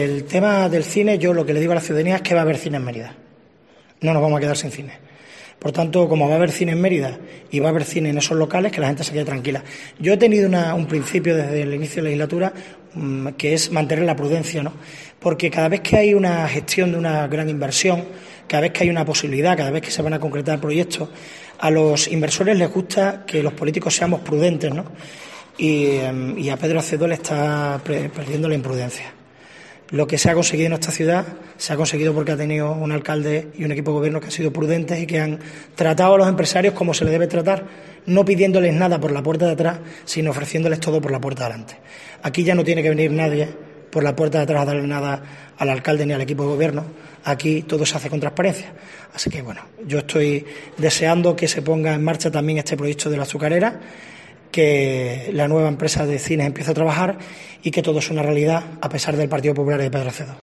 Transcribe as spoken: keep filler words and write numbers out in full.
El tema del cine, yo lo que le digo a la ciudadanía es que va a haber cine en Mérida. No nos vamos a quedar sin cine. Por tanto, como va a haber cine en Mérida y va a haber cine en esos locales, que la gente se quede tranquila. Yo he tenido una, un principio desde el inicio de la legislatura mmm, que es mantener la prudencia, ¿no? Porque cada vez que hay una gestión de una gran inversión, cada vez que hay una posibilidad, cada vez que se van a concretar proyectos, a los inversores les gusta que los políticos seamos prudentes, ¿no? Y, y a Pedro Acedo le está perdiendo la imprudencia. Lo que se ha conseguido en nuestra ciudad se ha conseguido porque ha tenido un alcalde y un equipo de gobierno que han sido prudentes y que han tratado a los empresarios como se les debe tratar, no pidiéndoles nada por la puerta de atrás, sino ofreciéndoles todo por la puerta de adelante. Aquí ya no tiene que venir nadie por la puerta de atrás a darle nada al alcalde ni al equipo de gobierno. Aquí todo se hace con transparencia. Así que, bueno, yo estoy deseando que se ponga en marcha también este proyecto de la azucarera, que la nueva empresa de cines empiece a trabajar y que todo es una realidad a pesar del Partido Popular y de Pedro Acedo.